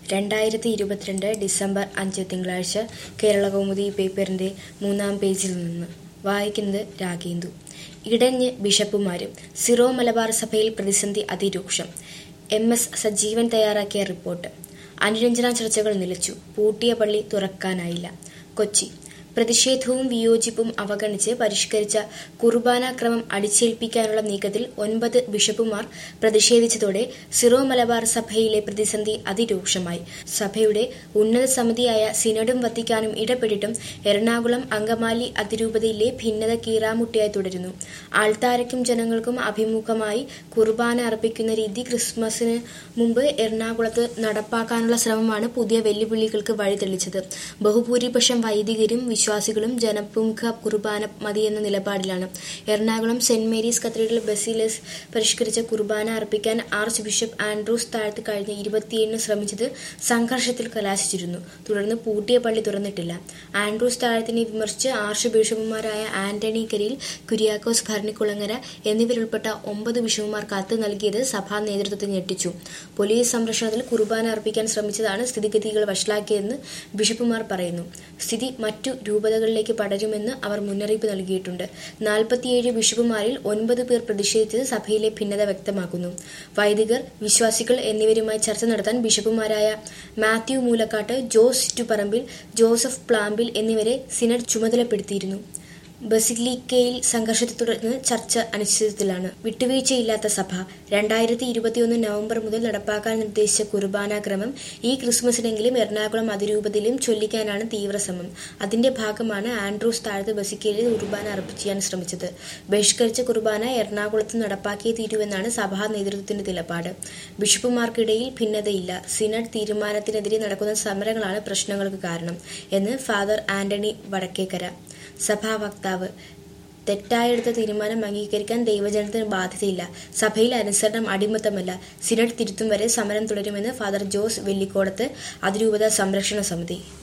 2022 December 5 തിങ്കളാഴ്ച കേരളകൗമുദി പേപ്പറിന്റെ 3-ാം പേജിൽ നിന്ന് വായിക്കുന്നത് രാഗേന്ദു. ഇടഞ്ഞ് ബിഷപ്പുമാരും. സിറോ മലബാർ സഭയിൽ പ്രതിസന്ധി അതിരൂക്ഷം. MS സജീവൻ തയ്യാറാക്കിയ റിപ്പോർട്ട്. അനുരഞ്ജന ചർച്ചകൾ നിലച്ചു. പൂട്ടിയ പള്ളി തുറക്കാനായില്ല. കൊച്ചി. പ്രതിഷേധവും വിയോജിപ്പും അവഗണിച്ച് പരിഷ്കരിച്ച കുർബാന ക്രമം അടിച്ചേൽപ്പിക്കാനുള്ള നീക്കത്തിൽ 9 ബിഷപ്പുമാർ പ്രതിഷേധിച്ചതോടെ സിറോ മലബാർ സഭയിലെ പ്രതിസന്ധി അതിരൂക്ഷമായി. സഭയുടെ ഉന്നത സമിതിയായ സിനഡും വത്തിക്കാനും ഇടപെട്ടിട്ടും എറണാകുളം അങ്കമാലി അതിരൂപതയിലെ ഭിന്നത കീറാമുട്ടിയായി തുടരുന്നു. ആൾത്താരയ്ക്കും ജനങ്ങൾക്കും അഭിമുഖമായി കുർബാന അർപ്പിക്കുന്ന രീതി ക്രിസ്മസിന് മുമ്പ് എറണാകുളത്ത് നടപ്പാക്കാനുള്ള ശ്രമമാണ് പുതിയ വെല്ലുവിളികൾക്ക് വഴിതെളിച്ചത്. ബഹുഭൂരിപക്ഷം വൈദികരും വിശ്വാസികളും ജനപ്രമുഖ കുർബാന മതിയെന്ന നിലപാടിലാണ്. എറണാകുളം സെന്റ് മേരീസ് കത്തീഡ്രൽ ബസിലിക്കയിൽ പരിഷ്കരിച്ച കുർബാന അർപ്പിക്കാൻ ആർച്ച് ബിഷപ്പ് ആൻഡ്രൂസ് താഴത്ത് കഴിഞ്ഞ 27 ശ്രമിച്ചത് സംഘർഷത്തിൽ കലാശിച്ചിരുന്നു. തുടർന്ന് പൂട്ടിയ പള്ളി തുറന്നിട്ടില്ല. ആൻഡ്രൂസ് താഴത്തിനെ വിമർശിച്ച് ആർച്ച് ബിഷപ്പുമാരായ ആന്റണി കരിയിൽ, കുര്യാക്കോസ് ഭരണിക്കുളങ്ങര എന്നിവരുൾപ്പെട്ട 9 ബിഷപ്പുമാർ കത്ത് നൽകിയത് സഭാ നേതൃത്വത്തെ ഞെട്ടിച്ചു. പോലീസ് സംരക്ഷണത്തിൽ കുർബാന അർപ്പിക്കാൻ ശ്രമിച്ചതാണ് സ്ഥിതിഗതികൾ വഷളാക്കിയതെന്ന് ബിഷപ്പുമാർ പറയുന്നു. സ്ഥിതി മറ്റു രൂപതകളിലേക്ക് പടരുമെന്ന് അവർ മുന്നറിയിപ്പ് നൽകിയിട്ടുണ്ട്. 47 ബിഷപ്പുമാരിൽ 9 പേർ പ്രതിഷേധിച്ചത് സഭയിലെ ഭിന്നത വ്യക്തമാക്കുന്നു. വൈദികർ, വിശ്വാസികൾ എന്നിവരുമായി ചർച്ച നടത്താൻ ബിഷപ്പുമാരായ Mathew Moolakkattu, Jose Chuttuparambil, Joseph Plampil എന്നിവരെ സിനഡ് ചുമതലപ്പെടുത്തിയിരുന്നു. ബസിലിക്കയിൽ സംഘർഷത്തെ തുടർന്ന് ചർച്ച അനിശ്ചിതത്വത്തിലാണ്. വിട്ടുവീഴ്ചയില്ലാത്ത സഭ. 2021 നവംബർ മുതൽ നടപ്പാക്കാൻ നിർദ്ദേശിച്ച കുർബാന ക്രമം ഈ ക്രിസ്മസിനെങ്കിലും എറണാകുളം അതിരൂപതയിലും ചൊല്ലിക്കാനാണ് തീവ്രശ്രമം. അതിന്റെ ഭാഗമാണ് ആൻഡ്രൂസ് താഴത്ത് ബസിലിക്കയിൽ കുർബാന അർപ്പിക്കാൻ ശ്രമിച്ചത്. ബഹിഷ്കരിച്ച കുർബാന എറണാകുളത്ത് നടപ്പാക്കിയേ തീരുവെന്നാണ് സഭാ നേതൃത്വത്തിന്റെ നിലപാട്. ബിഷപ്പുമാർക്കിടയിൽ ഭിന്നതയില്ല. സിനഡ് തീരുമാനത്തിനെതിരെ നടക്കുന്ന സമരങ്ങളാണ് പ്രശ്നങ്ങൾക്ക് കാരണം എന്ന് ഫാദർ ആന്റണി വടക്കേക്കര, സഭാ വക്താവ്. തെറ്റായെടുത്ത തീരുമാനം അംഗീകരിക്കാൻ ദൈവജനത്തിന് ബാധ്യതയില്ല. സഭയിൽ അനുസരണം അടിമത്തമല്ല. സിനഡ് തിരുത്തും വരെ സമരം തുടരുമെന്ന് ഫാദർ ജോസ് വെള്ളിക്കോടത്ത്, അതിരൂപത സംരക്ഷണ സമിതി.